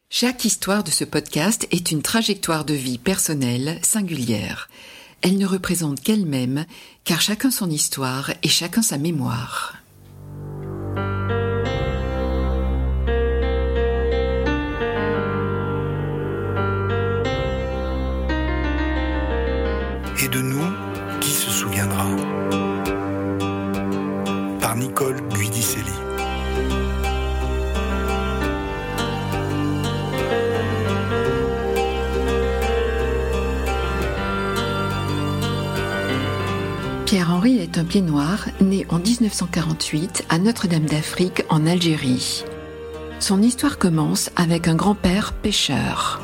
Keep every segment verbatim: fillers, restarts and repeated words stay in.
Chaque histoire de ce podcast est une trajectoire de vie personnelle, singulière. Elle ne représente qu'elle-même, car chacun son histoire et chacun sa mémoire. Et de nous, qui se souviendra? Par Nicole Guidicelli. Pierre-Henri est un pied noir, né en dix-neuf cent quarante-huit à Notre-Dame d'Afrique en Algérie. Son histoire commence avec un grand-père pêcheur.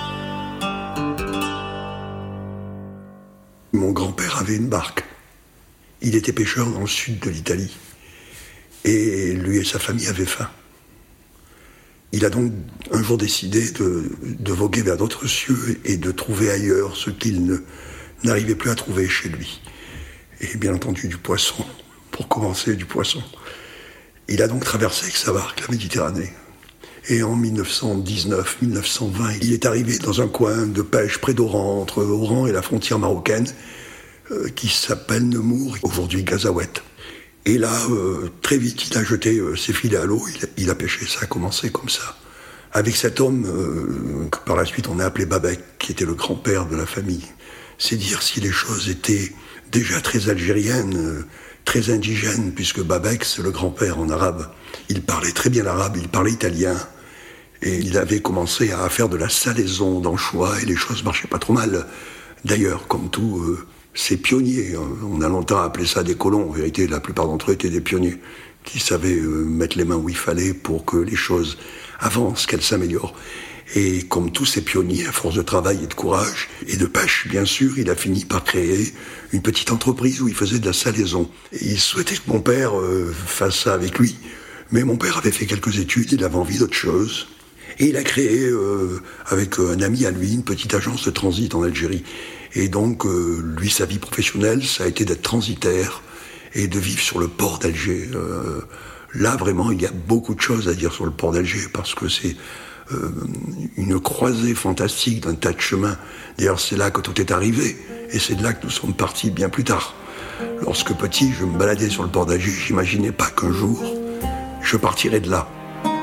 Mon grand-père avait une barque. Il était pêcheur dans le sud de l'Italie. Et lui et sa famille avaient faim. Il a donc un jour décidé de, de voguer vers d'autres cieux et de trouver ailleurs ce qu'il ne, n'arrivait plus à trouver chez lui. Et bien entendu du poisson, pour commencer du poisson. Il a donc traversé avec sa barque la Méditerranée. Et en dix-neuf cent dix-neuf dix-neuf cent vingt, il est arrivé dans un coin de pêche près d'Oran, entre Oran et la frontière marocaine, euh, qui s'appelle Nemours, aujourd'hui Gazaouet. Et là, euh, très vite, il a jeté euh, ses filets à l'eau, il a, il a pêché, ça a commencé comme ça. Avec cet homme, euh, que par la suite on a appelé Babek, qui était le grand-père de la famille. C'est dire si les choses étaient déjà très algériennes, euh, très indigènes, puisque Babek, c'est le grand-père en arabe. Il parlait très bien l'arabe, il parlait italien. Et il avait commencé à faire de la salaison d'anchois, et les choses marchaient pas trop mal. D'ailleurs, comme tous euh, ces pionniers, on a longtemps appelé ça des colons. En vérité, la plupart d'entre eux étaient des pionniers, qui savaient euh, mettre les mains où il fallait pour que les choses avancent, qu'elles s'améliorent. Et comme tous ces pionniers, à force de travail et de courage, et de pêche, bien sûr, il a fini par créer une petite entreprise où il faisait de la salaison. Et il souhaitait que mon père euh, fasse ça avec lui. Mais mon père avait fait quelques études, il avait envie d'autre chose. Et il a créé, euh, avec un ami à lui, une petite agence de transit en Algérie. Et donc, euh, lui, sa vie professionnelle, ça a été d'être transitaire et de vivre sur le port d'Alger. Euh, là, vraiment, il y a beaucoup de choses à dire sur le port d'Alger, parce que c'est Euh, une croisée fantastique d'un tas de chemins. D'ailleurs, c'est là que tout est arrivé, et c'est de là que nous sommes partis bien plus tard. Lorsque petit, je me baladais sur le port d'Alger, j'imaginais pas qu'un jour, je partirais de là.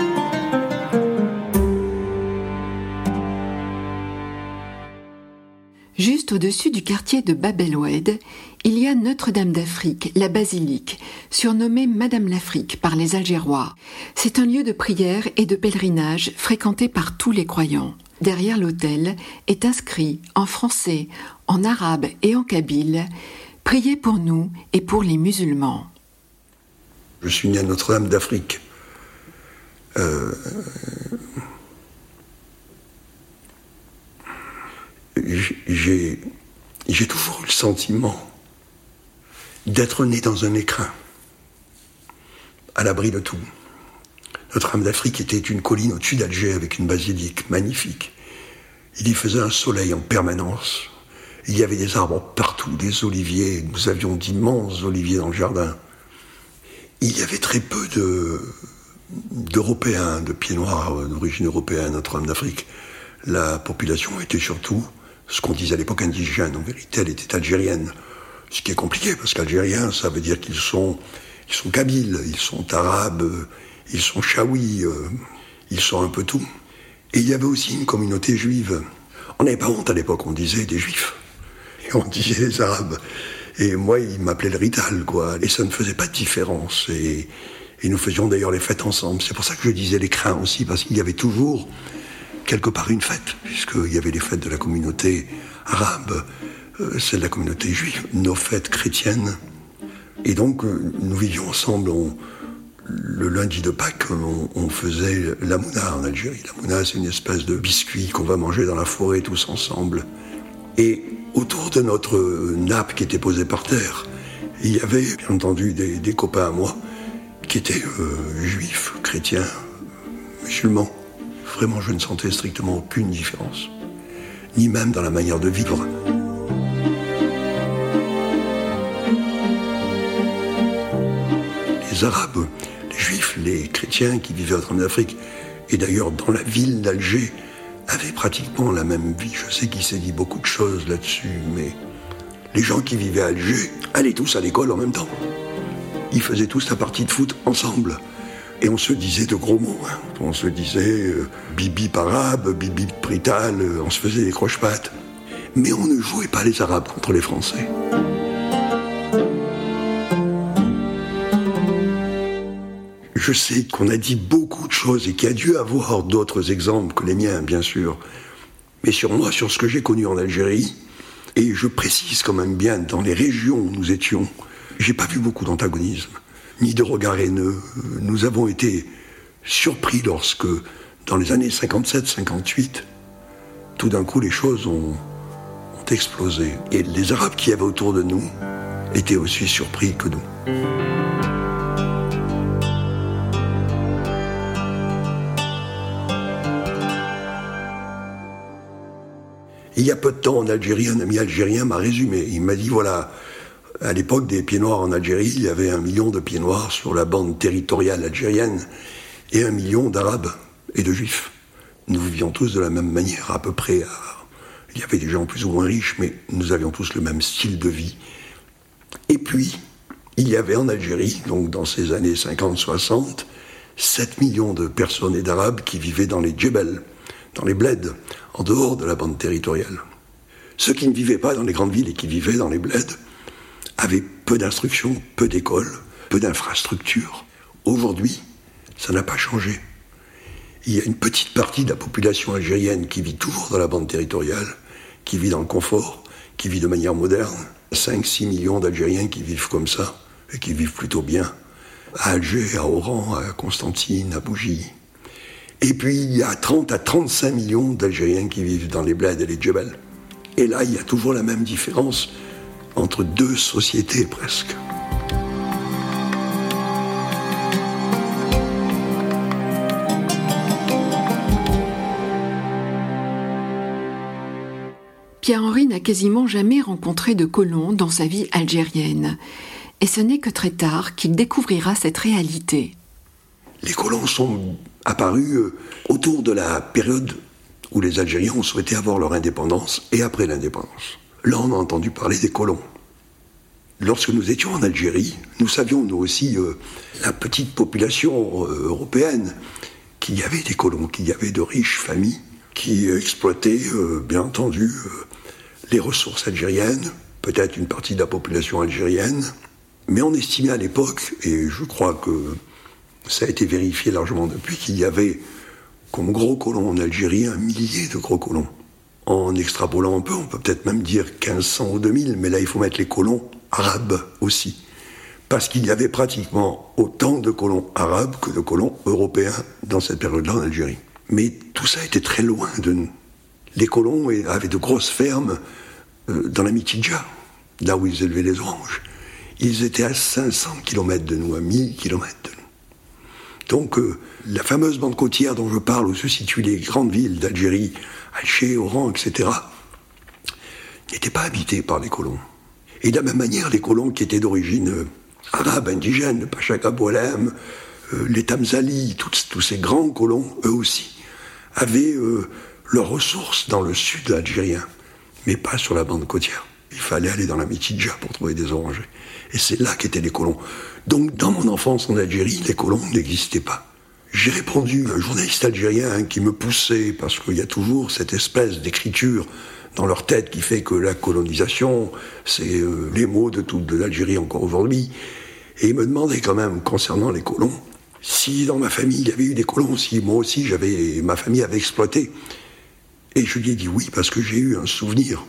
Juste au-dessus du quartier de Bab el Oued, il y a Notre-Dame d'Afrique, la basilique, surnommée Madame l'Afrique par les Algérois. C'est un lieu de prière et de pèlerinage fréquenté par tous les croyants. Derrière l'autel est inscrit en français, en arabe et en kabyle « Priez pour nous et pour les musulmans ». Je suis né à Notre-Dame d'Afrique. Euh... J'ai, j'ai toujours eu le sentiment d'être né dans un écrin, à l'abri de tout. Notre-Dame d'Afrique était une colline au-dessus d'Alger avec une basilique magnifique. Il y faisait un soleil en permanence. Il y avait des arbres partout, des oliviers. Nous avions d'immenses oliviers dans le jardin. Il y avait très peu de, d'Européens, de pieds noirs d'origine européenne à Notre-Dame d'Afrique. La population était surtout ce qu'on disait à l'époque indigène. En vérité, elle était algérienne. Ce qui est compliqué, parce qu'algériens, ça veut dire qu'ils sont, ils sont kabyles, ils sont arabes, ils sont chaouis, euh, ils sont un peu tout. Et il y avait aussi une communauté juive. On n'avait pas honte à l'époque, on disait des juifs. Et on disait les arabes. Et moi, ils m'appelaient le rital, quoi. Et ça ne faisait pas de différence. Et, et nous faisions d'ailleurs les fêtes ensemble. C'est pour ça que je disais les crins aussi, parce qu'il y avait toujours quelque part une fête, puisqu'il y avait les fêtes de la communauté arabe, euh, celle de la communauté juive, nos fêtes chrétiennes. Et donc, euh, nous vivions ensemble. On, le lundi de Pâques, on, on faisait la mouna en Algérie. La mouna, c'est une espèce de biscuit qu'on va manger dans la forêt tous ensemble. Et autour de notre nappe qui était posée par terre, il y avait, bien entendu, des, des copains à moi qui étaient euh, juifs, chrétiens, musulmans. Vraiment, je ne sentais strictement aucune différence, ni même dans la manière de vivre. Les Arabes, les Juifs, les chrétiens qui vivaient en Afrique et d'ailleurs dans la ville d'Alger, avait pratiquement la même vie. Je sais qu'il s'est dit beaucoup de choses là-dessus, mais les gens qui vivaient à Alger allaient tous à l'école en même temps. Ils faisaient tous la partie de foot ensemble. Et on se disait de gros mots. Hein. On se disait euh, bibi arabe, bibi prital, euh, on se faisait des croche-pattes. Mais on ne jouait pas les Arabes contre les Français. Je sais qu'on a dit beaucoup de choses et qu'il y a dû avoir d'autres exemples que les miens, bien sûr. Mais sur moi, sur ce que j'ai connu en Algérie, et je précise quand même bien, dans les régions où nous étions, j'ai pas vu beaucoup d'antagonisme, ni de regards haineux. Nous avons été surpris lorsque, dans les années cinquante-sept cinquante-huit, tout d'un coup les choses ont, ont explosé. Et les Arabes qui y avaient autour de nous étaient aussi surpris que nous. Il y a peu de temps en Algérie, un ami algérien m'a résumé. Il m'a dit, voilà, à l'époque des pieds noirs en Algérie, il y avait un million de pieds noirs sur la bande territoriale algérienne et un million d'Arabes et de Juifs. Nous vivions tous de la même manière, à peu près. Il y avait des gens plus ou moins riches, mais nous avions tous le même style de vie. Et puis, il y avait en Algérie, donc dans ces années cinquante soixante, sept millions de personnes et d'Arabes qui vivaient dans les djebels, dans les bleds, en dehors de la bande territoriale. Ceux qui ne vivaient pas dans les grandes villes et qui vivaient dans les bleds avaient peu d'instruction, peu d'écoles, peu d'infrastructures. Aujourd'hui, ça n'a pas changé. Il y a une petite partie de la population algérienne qui vit toujours dans la bande territoriale, qui vit dans le confort, qui vit de manière moderne. cinq à six millions d'Algériens qui vivent comme ça, et qui vivent plutôt bien, à Alger, à Oran, à Constantine, à Bougie. Et puis, il y a trente à trente-cinq millions d'Algériens qui vivent dans les bleds et les djebels. Et là, il y a toujours la même différence entre deux sociétés, presque. Pierre-Henri n'a quasiment jamais rencontré de colons dans sa vie algérienne. Et ce n'est que très tard qu'il découvrira cette réalité. Les colons sont apparus autour de la période où les Algériens ont souhaité avoir leur indépendance et après l'indépendance. Là, on a entendu parler des colons. Lorsque nous étions en Algérie, nous savions, nous aussi, euh, la petite population euh, européenne, qu'il y avait des colons, qu'il y avait de riches familles qui exploitaient, euh, bien entendu, euh, les ressources algériennes, peut-être une partie de la population algérienne, mais on estimait à l'époque, et je crois que ça a été vérifié largement depuis, qu'il y avait comme gros colons en Algérie un millier de gros colons. En extrapolant un peu, on peut peut-être même dire quinze cents ou deux mille, mais là il faut mettre les colons arabes aussi. Parce qu'il y avait pratiquement autant de colons arabes que de colons européens dans cette période-là en Algérie. Mais tout ça était très loin de nous. Les colons avaient de grosses fermes euh, dans la Mitidja, là où ils élevaient les oranges. Ils étaient à cinq cents kilomètres de nous, à mille kilomètres de nous. Donc, euh, la fameuse bande côtière dont je parle, où se situent les grandes villes d'Algérie, Alger, Oran, et cetera, n'étaient pas habitées par les colons. Et de la même manière, les colons qui étaient d'origine euh, arabe, indigène, le Pachaka Boualem, euh, les Tamzali, tous, tous ces grands colons, eux aussi, avaient euh, leurs ressources dans le sud algérien, mais pas sur la bande côtière. Il fallait aller dans la Mitidja pour trouver des orangers. Et c'est là qu'étaient les colons. Donc, dans mon enfance en Algérie, les colons n'existaient pas. J'ai répondu à un journaliste algérien qui me poussait, parce qu'il y a toujours cette espèce d'écriture dans leur tête qui fait que la colonisation, c'est euh, les mots de toute de l'Algérie encore aujourd'hui. Et il me demandait quand même, concernant les colons, si dans ma famille il y avait eu des colons, si moi aussi j'avais, ma famille avait exploité. Et je lui ai dit oui, parce que j'ai eu un souvenir.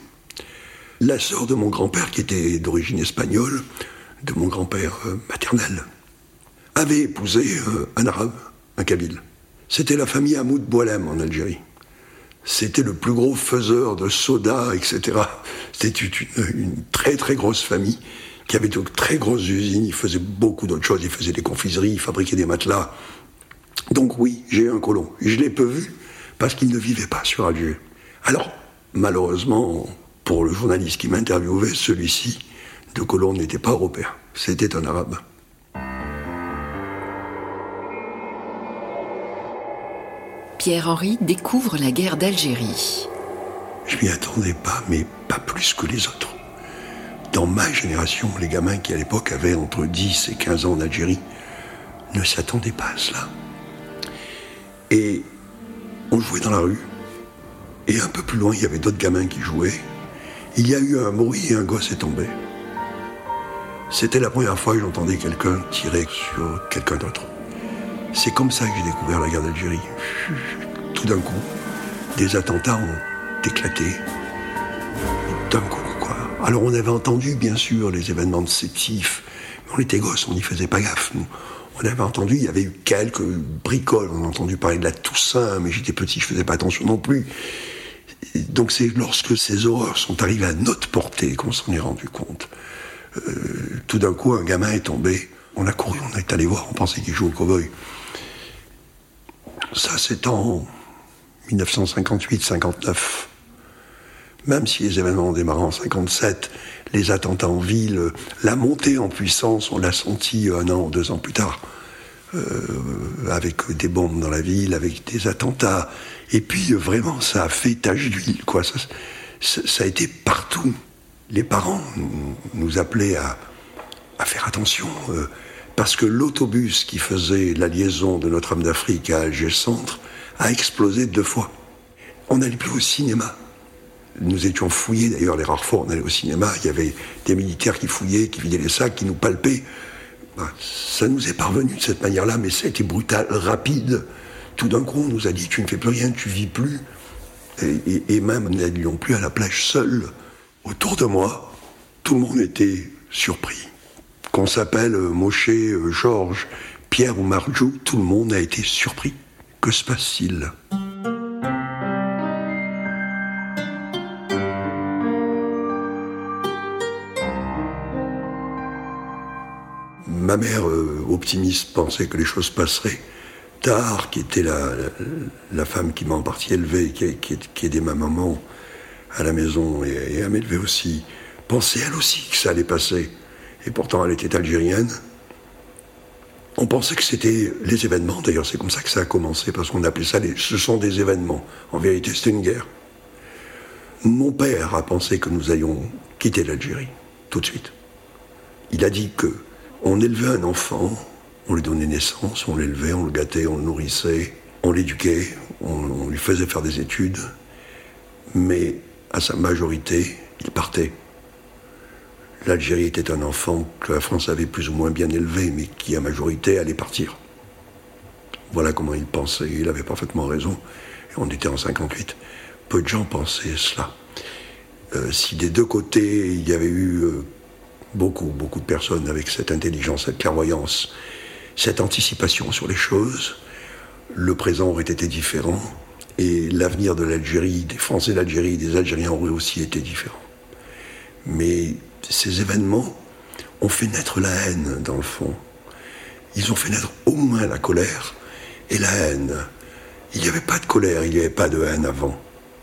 La sœur de mon grand-père, qui était d'origine espagnole, de mon grand-père euh, maternel, avait épousé euh, un arabe, un kabyle. C'était la famille Hamoud Boualem en Algérie. C'était le plus gros faiseur de soda, et cetera. C'était une, une très très grosse famille qui avait de très grosses usines. Ils faisaient beaucoup d'autres choses. Ils faisaient des confiseries, ils fabriquaient des matelas. Donc oui, j'ai eu un colon. Et je l'ai peu vu parce qu'il ne vivait pas sur Alger. Alors, malheureusement, pour le journaliste qui m'interviewait, celui-ci, de colon, n'était pas européen. C'était un arabe. Pierre-Henri découvre la guerre d'Algérie. Je m'y attendais pas, mais pas plus que les autres. Dans ma génération, les gamins qui à l'époque avaient entre dix et quinze ans en Algérie ne s'attendaient pas à cela. Et on jouait dans la rue, et un peu plus loin, il y avait d'autres gamins qui jouaient. Il y a eu un bruit et un gosse est tombé. C'était la première fois que j'entendais quelqu'un tirer sur quelqu'un d'autre. C'est comme ça que j'ai découvert la guerre d'Algérie. Tout d'un coup, des attentats ont éclaté. D'un coup, quoi. Alors on avait entendu, bien sûr, les événements de Sétif, mais on était gosses, on n'y faisait pas gaffe, nous. On avait entendu, il y avait eu quelques bricoles, on a entendu parler de la Toussaint, mais j'étais petit, je faisais pas attention non plus. Donc c'est lorsque ces horreurs sont arrivées à notre portée qu'on s'en est rendu compte. Euh, tout d'un coup, un gamin est tombé. On a couru, on est allé voir, on pensait qu'il jouait au cow-boy. Ça, c'est en dix-neuf cent cinquante-huit cinquante-neuf. Même si les événements ont démarré en cinquante-sept, les attentats en ville, la montée en puissance, on l'a senti un an ou deux ans plus tard, euh, avec des bombes dans la ville, avec des attentats. Et puis, vraiment, ça a fait tache d'huile, quoi. Ça, ça, ça a été partout. Les parents nous appelaient à, à faire attention, euh, parce que l'autobus qui faisait la liaison de Notre-Dame d'Afrique à Alger-Centre a explosé deux fois. On n'allait plus au cinéma. Nous étions fouillés, d'ailleurs, les rares fois on allait au cinéma, il y avait des militaires qui fouillaient, qui vidaient les sacs, qui nous palpaient. Ben, ça nous est parvenu de cette manière-là, mais ça a été brutal, rapide. Tout d'un coup, on nous a dit, tu ne fais plus rien, tu vis plus. Et, et, et même, nous n'allions plus à la plage seuls. Autour de moi, tout le monde était surpris. Qu'on s'appelle Moshe, Georges, Pierre ou Marjou, tout le monde a été surpris. Que se passe-t-il ? Ma mère, euh, optimiste, pensait que les choses passeraient. Tahar, qui était la, la, la femme qui m'a en partie élevé, qui, qui, qui aidait ma maman à la maison et, et à m'élever aussi, pensait elle aussi que ça allait passer. Et pourtant, elle était algérienne. On pensait que c'était les événements. D'ailleurs, c'est comme ça que ça a commencé, parce qu'on appelait ça les, ce sont des événements. En vérité, c'était une guerre. Mon père a pensé que nous allions quitter l'Algérie, tout de suite. Il a dit que on élevait un enfant, on lui donnait naissance, on l'élevait, on le gâtait, on le nourrissait, on l'éduquait, on, on lui faisait faire des études, mais à sa majorité, il partait. L'Algérie était un enfant que la France avait plus ou moins bien élevé, mais qui à majorité allait partir. Voilà comment il pensait, il avait parfaitement raison, et on était en cinquante-huit. Peu de gens pensaient cela. Euh, si des deux côtés, il y avait eu... Euh, Beaucoup, beaucoup de personnes avec cette intelligence, cette clairvoyance, cette anticipation sur les choses, le présent aurait été différent et l'avenir de l'Algérie, des Français d'Algérie, des Algériens aurait aussi été différent. Mais ces événements ont fait naître la haine, dans le fond. Ils ont fait naître au moins la colère et la haine. Il n'y avait pas de colère, il n'y avait pas de haine avant.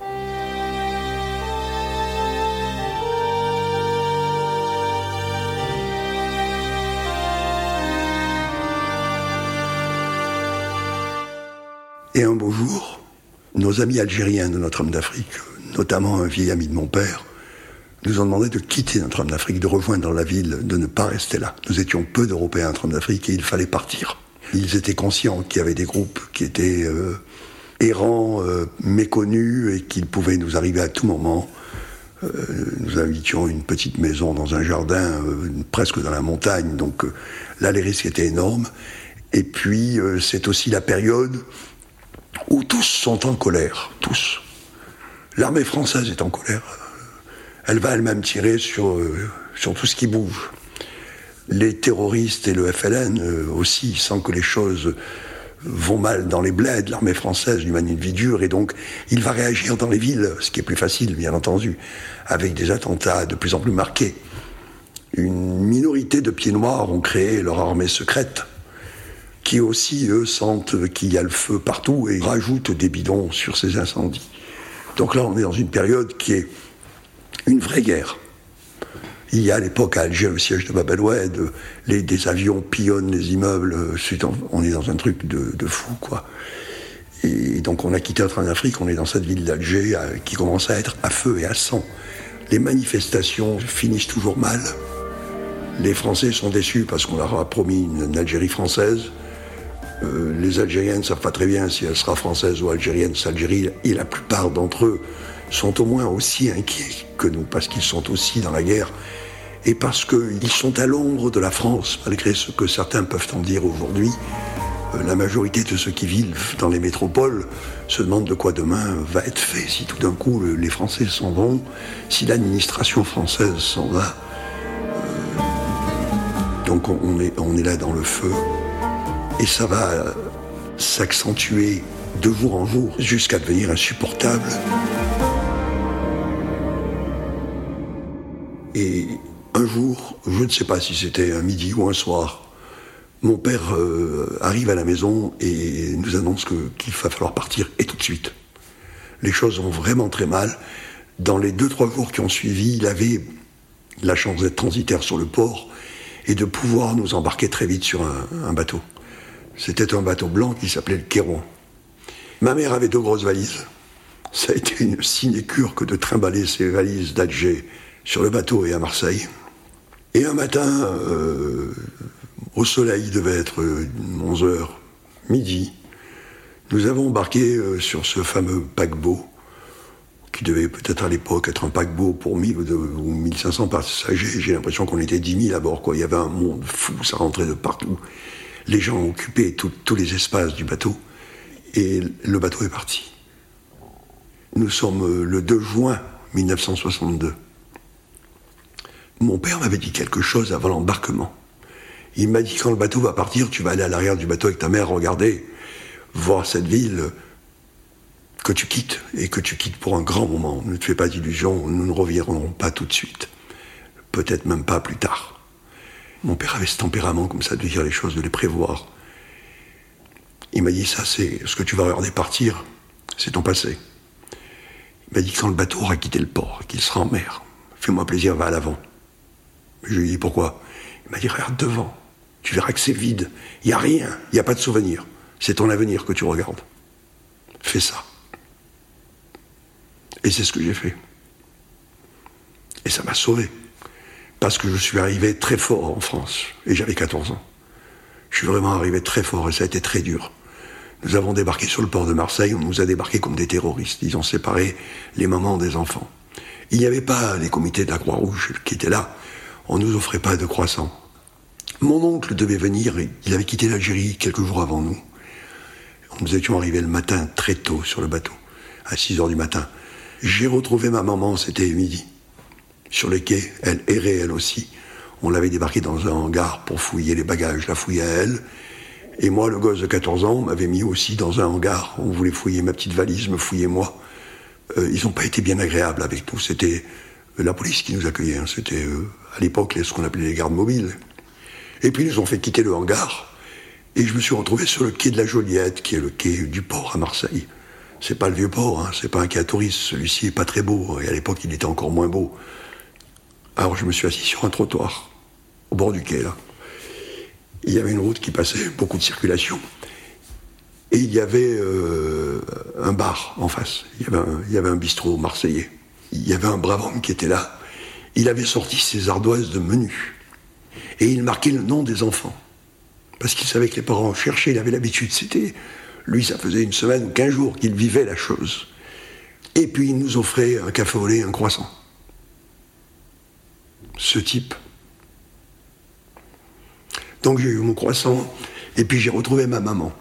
Et un beau jour, nos amis algériens de Notre-Dame d'Afrique, notamment un vieil ami de mon père, nous ont demandé de quitter Notre-Dame d'Afrique, de rejoindre la ville, de ne pas rester là. Nous étions peu d'Européens à Notre-Dame d'Afrique et il fallait partir. Ils étaient conscients qu'il y avait des groupes qui étaient euh, errants, euh, méconnus et qu'ils pouvaient nous arriver à tout moment. Euh, nous habitions une petite maison dans un jardin, euh, presque dans la montagne, donc euh, là les risques étaient énormes. Et puis euh, c'est aussi la période où tous sont en colère, tous. L'armée française est en colère. Elle va elle-même tirer sur, euh, sur tout ce qui bouge. Les terroristes et le F L N euh, aussi, sans que les choses vont mal dans les bleds. L'armée française lui mène une vie dure et donc il va réagir dans les villes, ce qui est plus facile, bien entendu, avec des attentats de plus en plus marqués. Une minorité de pieds noirs ont créé leur armée secrète, qui aussi, eux, sentent qu'il y a le feu partout et rajoutent des bidons sur ces incendies. Donc là, on est dans une période qui est une vraie guerre. Il y a à l'époque à Alger le siège de Bab el-Oued, les, des avions pillonnent les immeubles, on est dans un truc de, de fou, quoi. Et donc on a quitté le train d'Afrique, on est dans cette ville d'Alger euh, qui commence à être à feu et à sang. Les manifestations finissent toujours mal. Les Français sont déçus parce qu'on leur a promis une, une Algérie française. Euh, les Algériens ne savent pas très bien si elle sera française ou algérienne, cette Algérie, et la plupart d'entre eux sont au moins aussi inquiets que nous, parce qu'ils sont aussi dans la guerre, et parce qu'ils sont à l'ombre de la France, malgré ce que certains peuvent en dire aujourd'hui. Euh, la majorité de ceux qui vivent dans les métropoles se demandent de quoi demain va être fait, si tout d'un coup les Français s'en vont, si l'administration française s'en va. Euh, donc on, on, est, on est là dans le feu. Et ça va s'accentuer de jour en jour jusqu'à devenir insupportable. Et un jour, je ne sais pas si c'était un midi ou un soir, mon père euh, arrive à la maison et nous annonce que, qu'il va falloir partir, et tout de suite. Les choses vont vraiment très mal. Dans les deux, trois jours qui ont suivi, il avait la chance d'être transitaire sur le port et de pouvoir nous embarquer très vite sur un, un bateau. C'était un bateau blanc qui s'appelait le Kérouan. Ma mère avait deux grosses valises. Ça a été une sinécure que de trimballer ces valises d'Alger sur le bateau et à Marseille. Et un matin, euh, au soleil, il devait être onze heures, midi, nous avons embarqué euh, sur ce fameux paquebot, qui devait peut-être à l'époque être un paquebot pour mille ou mille cinq cents passagers. J'ai l'impression qu'on était dix mille à bord, quoi. Il y avait un monde fou, ça rentrait de partout. Les gens occupaient tout, tous les espaces du bateau, et le bateau est parti. Nous sommes le deux juin mille neuf cent soixante-deux. Mon père m'avait dit quelque chose avant l'embarquement. Il m'a dit, quand le bateau va partir, tu vas aller à l'arrière du bateau avec ta mère, regarder, voir cette ville que tu quittes, et que tu quittes pour un grand moment. Ne te fais pas d'illusions, nous ne reviendrons pas tout de suite. Peut-être même pas plus tard. Mon père avait ce tempérament comme ça de dire les choses, de les prévoir. Il m'a dit, ça c'est ce que tu vas regarder partir, c'est ton passé. Il m'a dit, quand le bateau aura quitté le port, qu'il sera en mer, fais-moi plaisir, va à l'avant. Je lui ai dit, pourquoi? Il m'a dit, regarde devant, tu verras que c'est vide, il n'y a rien, il n'y a pas de souvenir. C'est ton avenir que tu regardes. Fais ça. Et c'est ce que j'ai fait. Et ça m'a sauvé. Parce que je suis arrivé très fort en France, et j'avais quatorze ans. Je suis vraiment arrivé très fort, et ça a été très dur. Nous avons débarqué sur le port de Marseille, on nous a débarqués comme des terroristes. Ils ont séparé les mamans des enfants. Il n'y avait pas les comités de la Croix-Rouge qui étaient là. On ne nous offrait pas de croissants. Mon oncle devait venir, il avait quitté l'Algérie quelques jours avant nous. Nous étions arrivés le matin, très tôt, sur le bateau, à six heures du matin. J'ai retrouvé ma maman, c'était midi. Sur les quais, elle errait elle aussi. On l'avait débarquée dans un hangar pour fouiller les bagages, la fouiller à elle. Et moi, le gosse de quatorze ans, m'avait mis aussi dans un hangar. On voulait fouiller ma petite valise, me fouiller moi. Euh, ils n'ont pas été bien agréables avec nous. C'était euh, la police qui nous accueillait. Hein. C'était euh, à l'époque ce qu'on appelait les gardes mobiles. Et puis ils nous ont fait quitter le hangar. Et je me suis retrouvé sur le quai de la Joliette, qui est le quai du port à Marseille. C'est pas le vieux port, hein. C'est pas un quai à touristes. Celui-ci est pas très beau. Et à l'époque, il était encore moins beau. Alors je me suis assis sur un trottoir, au bord du quai, là. Il y avait une route qui passait, beaucoup de circulation. Et il y avait euh, un bar en face. Il y avait un, il y avait un bistrot marseillais. Il y avait un brave homme qui était là. Il avait sorti ses ardoises de menu. Et il marquait le nom des enfants. Parce qu'il savait que les parents cherchaient, il avait l'habitude. C'était, lui, ça faisait une semaine ou quinze jours qu'il vivait la chose. Et puis il nous offrait un café au lait, un croissant. Ce type. Donc j'ai eu mon croissant, et puis j'ai retrouvé ma maman.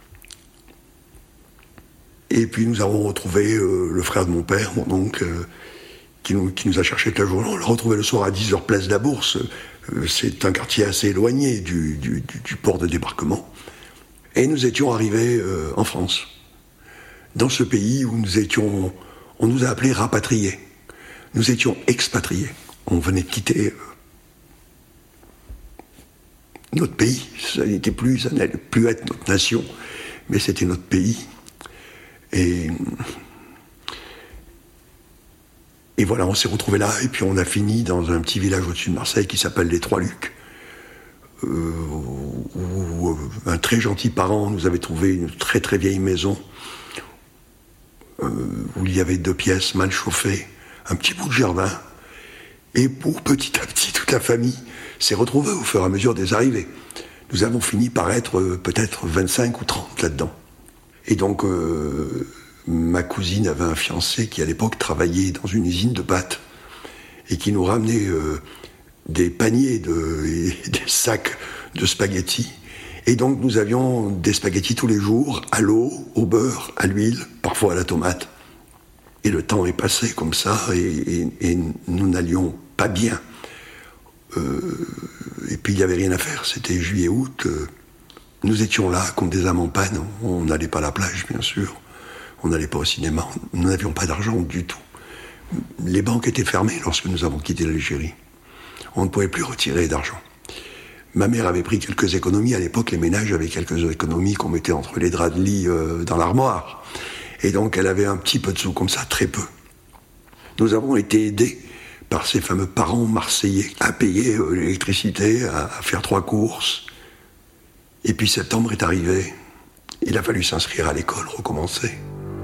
Et puis nous avons retrouvé euh, le frère de mon père, mon oncle, euh, qui, nous, qui nous a cherché toute la journée. On l'a retrouvé le soir à dix heures, place de la Bourse. Euh, c'est un quartier assez éloigné du, du, du, du port de débarquement. Et nous étions arrivés euh, en France, dans ce pays où nous étions, on nous a appelés rapatriés. Nous étions expatriés. On venait de quitter euh, notre pays. Ça n'était plus, ça n'allait plus être notre nation, mais c'était notre pays. Et, et voilà, on s'est retrouvés là, et puis on a fini dans un petit village au-dessus de Marseille qui s'appelle les Trois-Lucs, euh, où un très gentil parent nous avait trouvé une très très vieille maison euh, où il y avait deux pièces mal chauffées, un petit bout de jardin, et où petit à petit toute la famille s'est retrouvée au fur et à mesure des arrivées. Nous avons fini par être euh, peut-être vingt-cinq ou trente là-dedans. Et donc euh, ma cousine avait un fiancé qui à l'époque travaillait dans une usine de pâtes et qui nous ramenait euh, des paniers de, et des sacs de spaghettis. Et donc nous avions des spaghettis tous les jours, à l'eau, au beurre, à l'huile, parfois à la tomate. Et le temps est passé comme ça, et, et, et nous n'allions pas bien. Euh, et puis il n'y avait rien à faire, c'était juillet-août. Euh, nous étions là, comme des âmes en panne. On n'allait pas à la plage, bien sûr. On n'allait pas au cinéma. Nous n'avions pas d'argent du tout. Les banques étaient fermées lorsque nous avons quitté l'Algérie. On ne pouvait plus retirer d'argent. Ma mère avait pris quelques économies. À l'époque, les ménages avaient quelques économies qu'on mettait entre les draps de lit euh, dans l'armoire. Et donc, elle avait un petit peu de sous comme ça, très peu. Nous avons été aidés par ces fameux parents marseillais à payer euh, l'électricité, à, à faire trois courses. Et puis septembre est arrivé. Il a fallu s'inscrire à l'école, recommencer.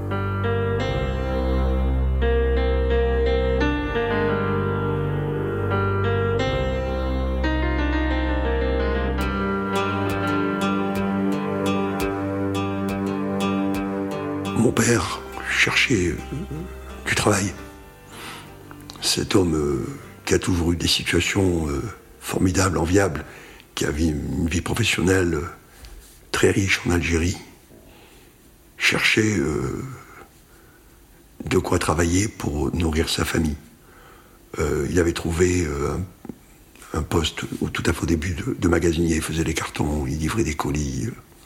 Mon père cherchait euh, du travail. Cet homme euh, qui a toujours eu des situations euh, formidables, enviables, qui avait une vie professionnelle euh, très riche en Algérie, cherchait euh, de quoi travailler pour nourrir sa famille. Euh, il avait trouvé euh, un, un poste où, tout à fait au début de, de magasinier, il faisait les cartons, il livrait des colis.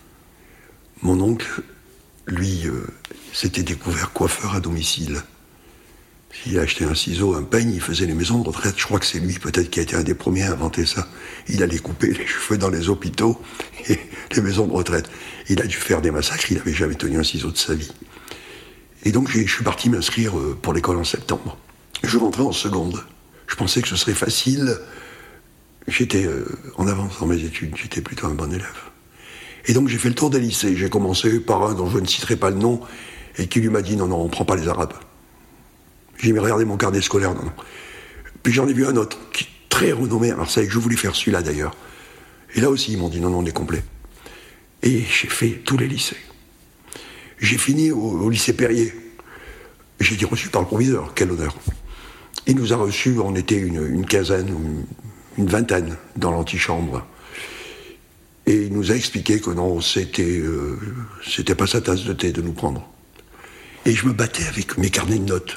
Mon oncle, lui, euh, s'était découvert coiffeur à domicile. Il a acheté un ciseau, un peigne, il faisait les maisons de retraite. Je crois que c'est lui, peut-être, qui a été un des premiers à inventer ça. Il allait couper les cheveux dans les hôpitaux et les maisons de retraite. Il a dû faire des massacres, il n'avait jamais tenu un ciseau de sa vie. Et donc, je suis parti m'inscrire pour l'école en septembre. Je rentrais en seconde. Je pensais que ce serait facile. J'étais en avance dans mes études, j'étais plutôt un bon élève. Et donc, j'ai fait le tour des lycées. J'ai commencé par un dont je ne citerai pas le nom et qui lui m'a dit « Non, non, on ne prend pas les Arabes ». J'ai mis regarder mon carnet scolaire, non, non. Puis j'en ai vu un autre, qui est très renommé à Marseille, je voulais faire celui-là d'ailleurs. Et là aussi, ils m'ont dit non, non, on est complet. Et j'ai fait tous les lycées. J'ai fini au, au lycée Perrier. J'ai été reçu par le proviseur, quel honneur. Il nous a reçus, on était une, une quinzaine, une, une vingtaine dans l'antichambre. Et il nous a expliqué que non, c'était, euh, c'était pas sa tasse de thé de nous prendre. Et je me battais avec mes carnets de notes.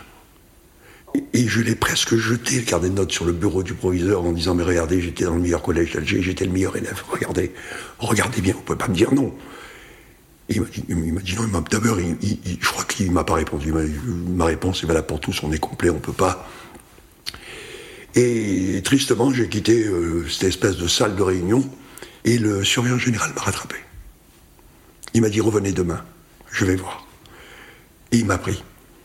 Et je l'ai presque jeté, le carnet de notes, sur le bureau du proviseur en disant « Mais regardez, j'étais dans le meilleur collège d'Alger, j'étais le meilleur élève, regardez, regardez bien, vous ne pouvez pas me dire non ». Il m'a dit, il m'a dit non, il m'a, d'abord, il, il, je crois qu'il ne m'a pas répondu. Il m'a dit, ma réponse est valable pour tous, on est complet, on ne peut pas. Et tristement, j'ai quitté euh, cette espèce de salle de réunion et le surveillant général m'a rattrapé. Il m'a dit « Revenez demain, je vais voir ». Et il m'a pris.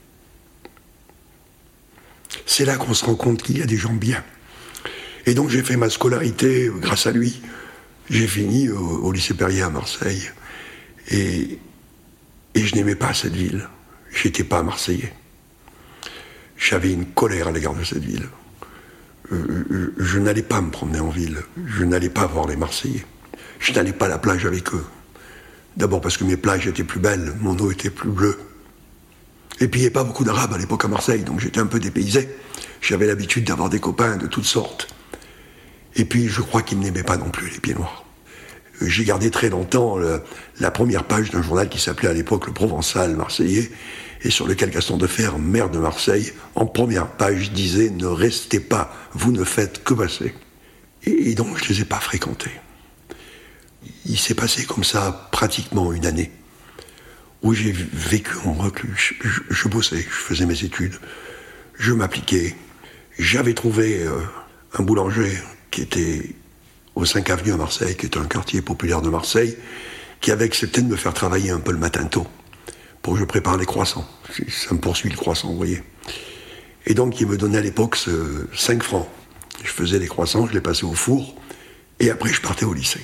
C'est là qu'on se rend compte qu'il y a des gens bien. Et donc j'ai fait ma scolarité grâce à lui. J'ai fini au, au lycée Perrier à Marseille. Et, et je n'aimais pas cette ville. J'étais pas Marseillais. J'avais une colère à l'égard de cette ville. Euh, je n'allais pas me promener en ville. Je n'allais pas voir les Marseillais. Je n'allais pas à la plage avec eux. D'abord parce que mes plages étaient plus belles, mon eau était plus bleue. Et puis il n'y avait pas beaucoup d'Arabes à l'époque à Marseille, donc j'étais un peu dépaysé. J'avais l'habitude d'avoir des copains de toutes sortes. Et puis je crois qu'ils n'aimaient pas non plus les pieds noirs. J'ai gardé très longtemps le, la première page d'un journal qui s'appelait à l'époque Le Provençal marseillais, et sur lequel Gaston Defferre, maire de Marseille, en première page disait « Ne restez pas, vous ne faites que passer ». Et, et donc je ne les ai pas fréquentés. Il s'est passé comme ça pratiquement une année, où j'ai vécu en reclus. Je, je, je bossais, je faisais mes études, je m'appliquais. J'avais trouvé euh, un boulanger qui était au cinq avenue à Marseille, qui est un quartier populaire de Marseille, qui avait accepté de me faire travailler un peu le matin tôt, pour que je prépare les croissants. Ça me poursuit le croissant, vous voyez. Et donc il me donnait à l'époque ce, cinq francs. Je faisais les croissants, je les passais au four, et après je partais au lycée.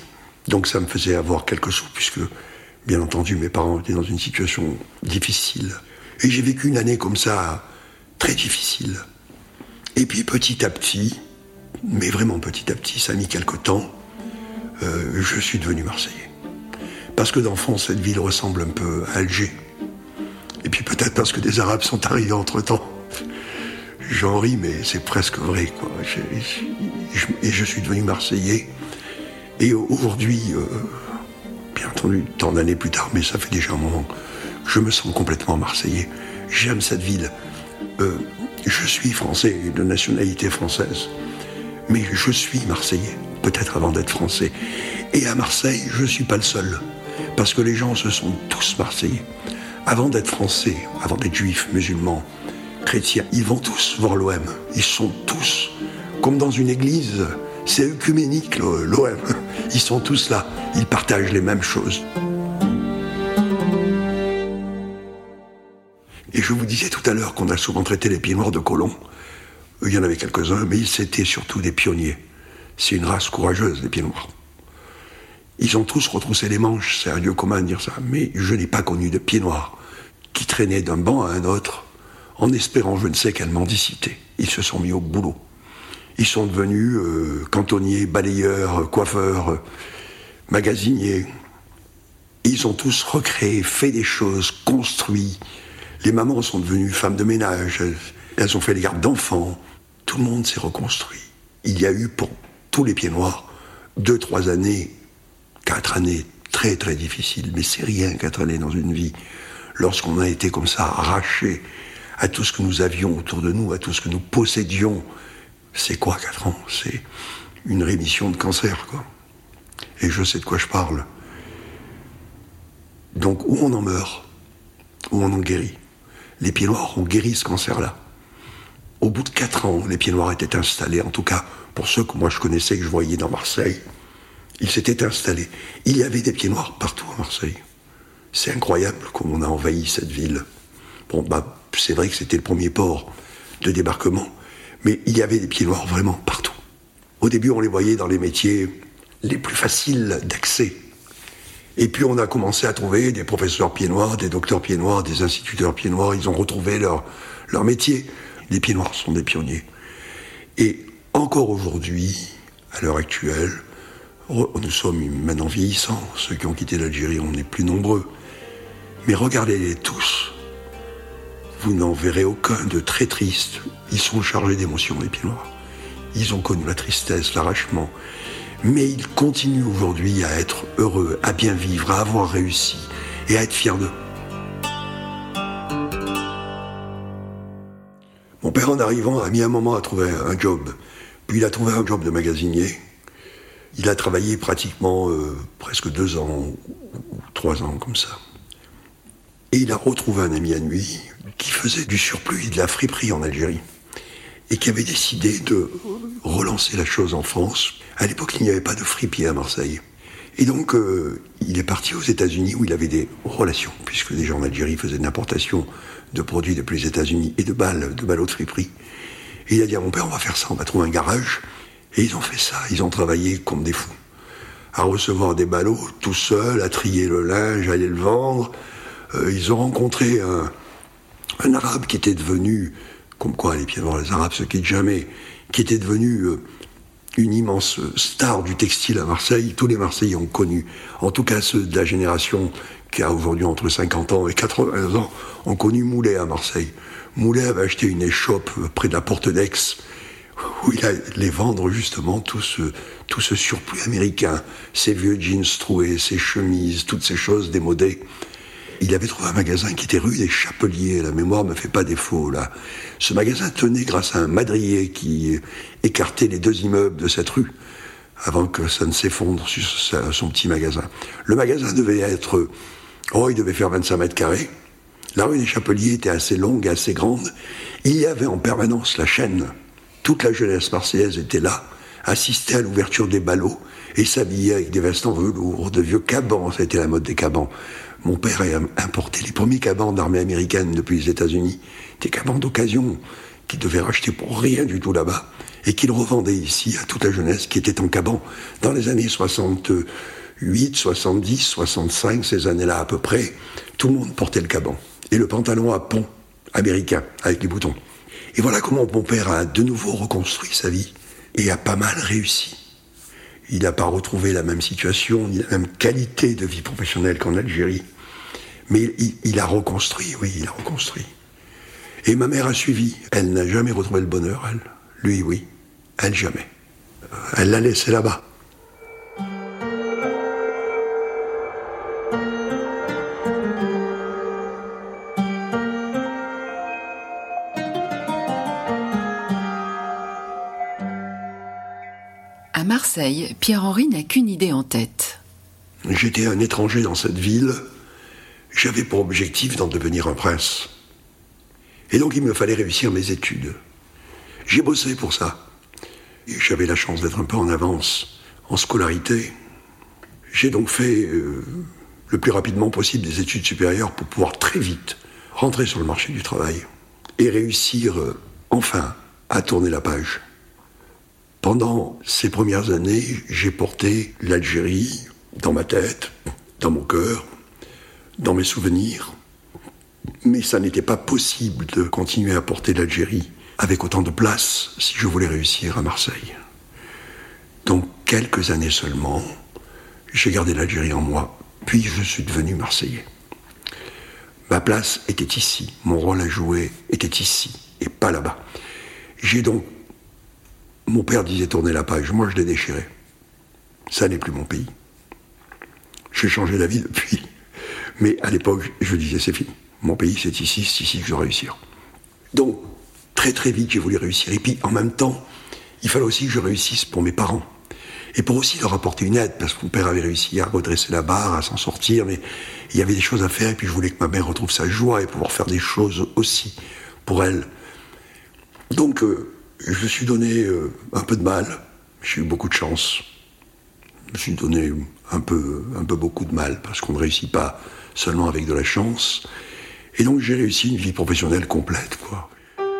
Donc ça me faisait avoir quelques sous, puisque, bien entendu, mes parents étaient dans une situation difficile. Et j'ai vécu une année comme ça, très difficile. Et puis petit à petit, mais vraiment petit à petit, ça a mis quelque temps, euh, je suis devenu Marseillais. Parce que d'enfant, cette ville ressemble un peu à Alger. Et puis peut-être parce que des Arabes sont arrivés entre-temps. J'en ris, mais c'est presque vrai, quoi. Je, je, je, et je suis devenu Marseillais. Et aujourd'hui, euh, bien entendu, tant d'années plus tard, mais ça fait déjà un moment, je me sens complètement Marseillais. J'aime cette ville. Euh, je suis français, de nationalité française. Mais je suis Marseillais, peut-être avant d'être français. Et à Marseille, je ne suis pas le seul. Parce que les gens se sont tous Marseillais. Avant d'être français, avant d'être juifs, musulmans, chrétiens, ils vont tous voir l'O M. Ils sont tous, comme dans une église, c'est œcuménique l'O M. Ils sont tous là, ils partagent les mêmes choses. Et je vous disais tout à l'heure qu'on a souvent traité les pieds noirs de colons. Il y en avait quelques-uns, mais c'était surtout des pionniers. C'est une race courageuse, les pieds noirs. Ils ont tous retroussé les manches, c'est un lieu commun de dire ça, mais je n'ai pas connu de pieds noirs qui traînaient d'un banc à un autre en espérant je ne sais quelle mendicité. Ils se sont mis au boulot. Ils sont devenus euh, cantonniers, balayeurs, coiffeurs, euh, magasiniers. Ils ont tous recréé, fait des choses, construit. Les mamans sont devenues femmes de ménage, elles, elles ont fait les gardes d'enfants. Tout le monde s'est reconstruit. Il y a eu pour tous les pieds noirs deux, trois années, quatre années très très difficiles, mais c'est rien, quatre années dans une vie. Lorsqu'on a été comme ça arraché à tout ce que nous avions autour de nous, à tout ce que nous possédions, c'est quoi quatre ans? C'est une rémission de cancer, quoi. Et je sais de quoi je parle. Donc, où on en meurt, où on en guérit. Les pieds noirs ont guéri ce cancer-là. Au bout de quatre ans, les pieds noirs étaient installés, en tout cas, pour ceux que moi je connaissais, que je voyais dans Marseille, ils s'étaient installés. Il y avait des pieds noirs partout à Marseille. C'est incroyable comme on a envahi cette ville. Bon, bah, c'est vrai que c'était le premier port de débarquement, mais il y avait des pieds noirs vraiment partout. Au début, on les voyait dans les métiers les plus faciles d'accès. Et puis, on a commencé à trouver des professeurs pieds noirs, des docteurs pieds noirs, des instituteurs pieds noirs. Ils ont retrouvé leur, leur métier. Les pieds noirs sont des pionniers. Et encore aujourd'hui, à l'heure actuelle, nous sommes maintenant vieillissants. Ceux qui ont quitté l'Algérie, on est plus nombreux. Mais regardez-les tous. Vous n'en verrez aucun de très triste. Ils sont chargés d'émotions, les pieds noirs. Ils ont connu la tristesse, l'arrachement. Mais ils continuent aujourd'hui à être heureux, à bien vivre, à avoir réussi et à être fiers d'eux. Mon père, en arrivant, a mis un moment à trouver un job. Puis il a trouvé un job de magasinier. Il a travaillé pratiquement euh, presque deux ans ou trois ans comme ça. Et il a retrouvé un ami à lui qui faisait du surplus et de la friperie en Algérie et qui avait décidé de relancer la chose en France. À l'époque, il n'y avait pas de fripier à Marseille. Et donc, euh, il est parti aux États-Unis où il avait des relations, puisque des gens en Algérie faisaient de l'importation de produits depuis les États-Unis et de balles, de ballots de friperie. Et il a dit à mon père, on va faire ça, on va trouver un garage. Et ils ont fait ça, ils ont travaillé comme des fous, à recevoir des ballots tout seuls, à trier le linge, à aller le vendre. Euh, ils ont rencontré un, un arabe qui était devenu, comme quoi les pieds noirs, les arabes se quittent jamais, qui était devenu euh, une immense star du textile à Marseille. Tous les Marseillais ont connu, en tout cas ceux de la génération qui a aujourd'hui entre cinquante ans et quatre-vingts ans, ont connu Moulet à Marseille. Moulet avait acheté une échoppe près de la porte d'Aix, où il allait vendre justement tout ce, tout ce surplus américain, ces vieux jeans troués, ces chemises, toutes ces choses démodées. Il avait trouvé un magasin qui était rue des Chapeliers, la mémoire ne me fait pas défaut là. Ce magasin tenait grâce à un madrier qui écartait les deux immeubles de cette rue, avant que ça ne s'effondre sur son petit magasin. Le magasin devait être, oh il devait faire vingt-cinq mètres carrés. La rue des Chapeliers était assez longue, assez grande. Il y avait en permanence la chaîne. Toute la jeunesse marseillaise était là, assistait à l'ouverture des ballots et s'habillait avec des vestons velours, de vieux cabans, ça a été la mode des cabans. Mon père a importé les premiers cabans d'armée américaine depuis les États-Unis, des cabans d'occasion qu'il devait racheter pour rien du tout là-bas et qu'il revendait ici à toute la jeunesse qui était en caban dans les années soixante, soixante-huit, soixante-dix, soixante-cinq, ces années-là à peu près, tout le monde portait le caban. Et le pantalon à pont américain, avec les boutons. Et voilà comment mon père a de nouveau reconstruit sa vie et a pas mal réussi. Il n'a pas retrouvé la même situation, ni la même qualité de vie professionnelle qu'en Algérie. Mais il, il a reconstruit, oui, il a reconstruit. Et ma mère a suivi. Elle n'a jamais retrouvé le bonheur, elle. Lui, oui. Elle, jamais. Elle l'a laissé là-bas. À Marseille, Pierre-Henri n'a qu'une idée en tête. J'étais un étranger dans cette ville. J'avais pour objectif d'en devenir un prince. Et donc il me fallait réussir mes études. J'ai bossé pour ça. Et j'avais la chance d'être un peu en avance en scolarité. J'ai donc fait euh, le plus rapidement possible des études supérieures pour pouvoir très vite rentrer sur le marché du travail et réussir euh, enfin à tourner la page. Pendant ces premières années, j'ai porté l'Algérie dans ma tête, dans mon cœur, dans mes souvenirs. Mais ça n'était pas possible de continuer à porter l'Algérie avec autant de place si je voulais réussir à Marseille. Donc, quelques années seulement, j'ai gardé l'Algérie en moi, puis je suis devenu Marseillais. Ma place était ici, mon rôle à jouer était ici, et pas là-bas. J'ai donc... Mon père disait tourner la page, moi je l'ai déchiré. Ça n'est plus mon pays. J'ai changé d'avis depuis. Mais à l'époque, je disais c'est fini. Mon pays c'est ici, c'est ici que je dois réussir. Donc, très très vite j'ai voulu réussir. Et puis en même temps, il fallait aussi que je réussisse pour mes parents. Et pour aussi leur apporter une aide, parce que mon père avait réussi à redresser la barre, à s'en sortir, mais il y avait des choses à faire, et puis je voulais que ma mère retrouve sa joie et pouvoir faire des choses aussi pour elle. Donc, euh, je me suis donné euh, un peu de mal, j'ai eu beaucoup de chance. Je me suis donné un peu, un peu beaucoup de mal, parce qu'on ne réussit pas seulement avec de la chance. Et donc j'ai réussi une vie professionnelle complète, quoi.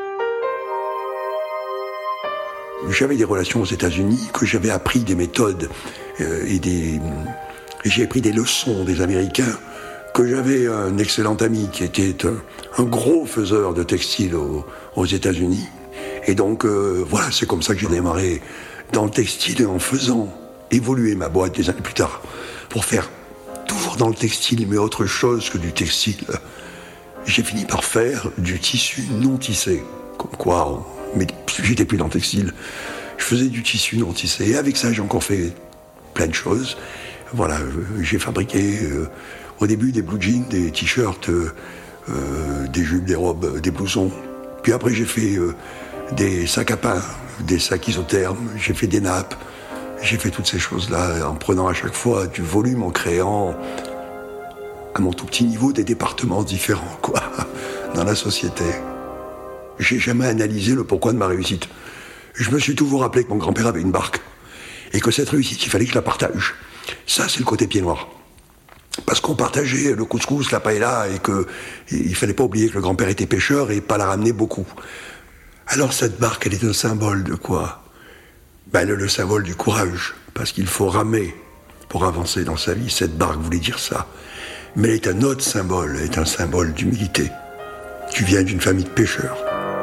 J'avais des relations aux États-Unis, que j'avais appris des méthodes euh, et des... Et j'ai appris des leçons des Américains, que j'avais un excellent ami qui était un, un gros faiseur de textiles aux, aux États-Unis. Et donc, euh, voilà, c'est comme ça que j'ai démarré dans le textile, en faisant évoluer ma boîte des années plus tard, pour faire toujours dans le textile, mais autre chose que du textile. J'ai fini par faire du tissu non tissé, comme quoi, on... mais j'étais plus dans le textile, je faisais du tissu non tissé, et avec ça j'ai encore fait plein de choses. Voilà, j'ai fabriqué euh, au début des blue jeans, des t-shirts, euh, euh, des jupes, des robes, des blousons. Puis après j'ai fait euh, des sacs à pain, des sacs isothermes, j'ai fait des nappes, j'ai fait toutes ces choses-là en prenant à chaque fois du volume, en créant à mon tout petit niveau des départements différents, quoi, dans la société. J'ai jamais analysé le pourquoi de ma réussite. Je me suis toujours rappelé que mon grand-père avait une barque et que cette réussite, il fallait que je la partage. Ça, c'est le côté pied noir. Parce qu'on partageait le couscous, la paella, et qu'il ne fallait pas oublier que le grand-père était pêcheur et pas la ramener beaucoup. Alors cette barque, elle est un symbole de quoi ? Ben, elle est le symbole du courage, parce qu'il faut ramer pour avancer dans sa vie. Cette barque voulait dire ça. Mais elle est un autre symbole, elle est un symbole d'humilité. Tu viens d'une famille de pêcheurs.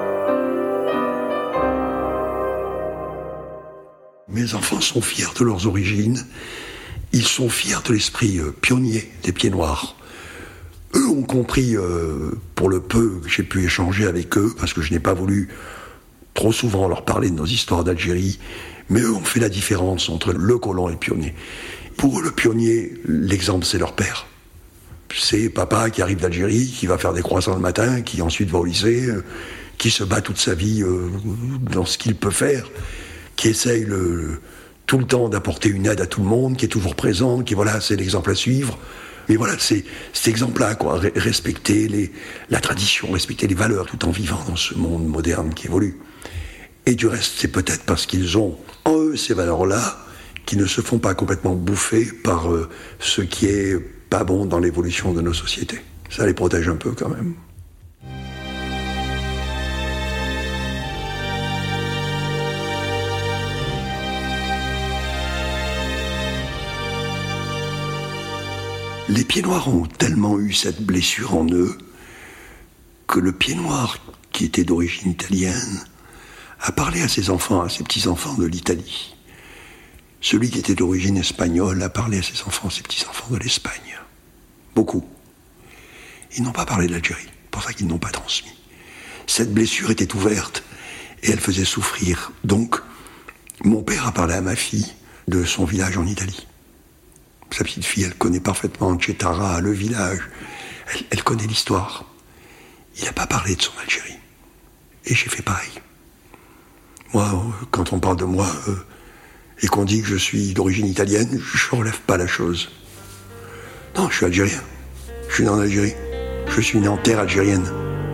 Mes enfants sont fiers de leurs origines. Ils sont fiers de l'esprit euh, pionnier des Pieds Noirs. Eux ont compris, euh, pour le peu que j'ai pu échanger avec eux, parce que je n'ai pas voulu trop souvent leur parler de nos histoires d'Algérie, mais eux ont fait la différence entre le colon et le pionnier. Pour eux, le pionnier, l'exemple, c'est leur père. C'est papa qui arrive d'Algérie, qui va faire des croissants le matin, qui ensuite va au lycée, euh, qui se bat toute sa vie euh, dans ce qu'il peut faire, qui essaye le, tout le temps d'apporter une aide à tout le monde, qui est toujours présent, qui, voilà, c'est l'exemple à suivre. Mais voilà, c'est cet exemple-là, quoi, respecter les, la tradition, respecter les valeurs, tout en vivant dans ce monde moderne qui évolue. Et du reste, c'est peut-être parce qu'ils ont en eux ces valeurs-là, qui ne se font pas complètement bouffer par euh, ce qui est pas bon dans l'évolution de nos sociétés. Ça les protège un peu quand même. Les Pieds-Noirs ont tellement eu cette blessure en eux que le Pied-Noir, qui était d'origine italienne, a parlé à ses enfants, à ses petits-enfants de l'Italie. Celui qui était d'origine espagnole a parlé à ses enfants, à ses petits-enfants de l'Espagne. Beaucoup. Ils n'ont pas parlé de l'Algérie, c'est pour ça qu'ils n'ont pas transmis. Cette blessure était ouverte et elle faisait souffrir. Donc, mon père a parlé à ma fille de son village en Italie. Sa petite fille, elle connaît parfaitement Tchetara, le village. Elle, elle connaît l'histoire. Il n'a pas parlé de son Algérie. Et j'ai fait pareil. Moi, quand on parle de moi euh, et qu'on dit que je suis d'origine italienne, je ne relève pas la chose. Non, je suis algérien. Je suis né en Algérie. Je suis né en terre algérienne.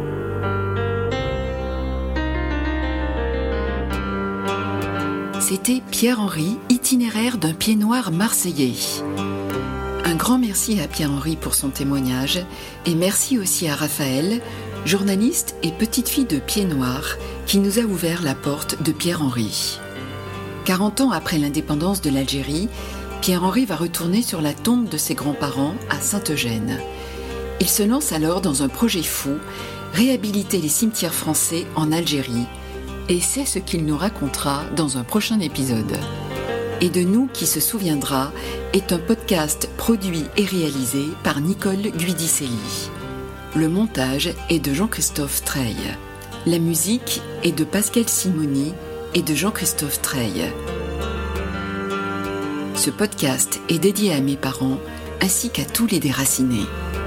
C'était Pierre-Henri, itinéraire d'un pied-noir marseillais. Un grand merci à Pierre-Henri pour son témoignage et merci aussi à Raphaël, journaliste et petite fille de Pied-Noir, qui nous a ouvert la porte de Pierre-Henri. quarante ans après l'indépendance de l'Algérie, Pierre-Henri va retourner sur la tombe de ses grands-parents à Saint-Eugène. Il se lance alors dans un projet fou, réhabiliter les cimetières français en Algérie. Et c'est ce qu'il nous racontera dans un prochain épisode. Et de nous qui se souviendra est un podcast produit et réalisé par Nicole Guidicelli. Le montage est de Jean-Christophe Treille. La musique est de Pascal Simoni et de Jean-Christophe Treille. Ce podcast est dédié à mes parents ainsi qu'à tous les déracinés.